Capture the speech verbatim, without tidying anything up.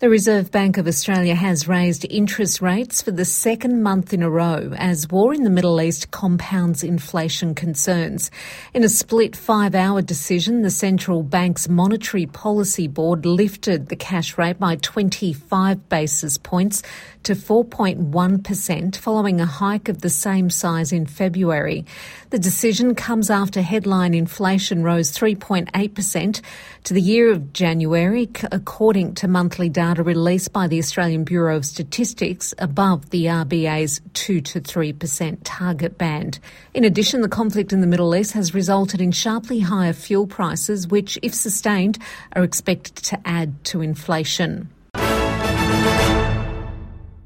The Reserve Bank of Australia has raised interest rates for the second month in a row as war in the Middle East compounds inflation concerns. In a split five-hour decision, the central bank's Monetary Policy Board lifted the cash rate by twenty-five basis points to four point one percent following a hike of the same size in February. The decision comes after headline inflation rose three point eight percent to the year of January, according to monthly data released by the Australian Bureau of Statistics, above the R B A's two to three percent target band. In addition, the conflict in the Middle East has resulted in sharply higher fuel prices, which, if sustained, are expected to add to inflation.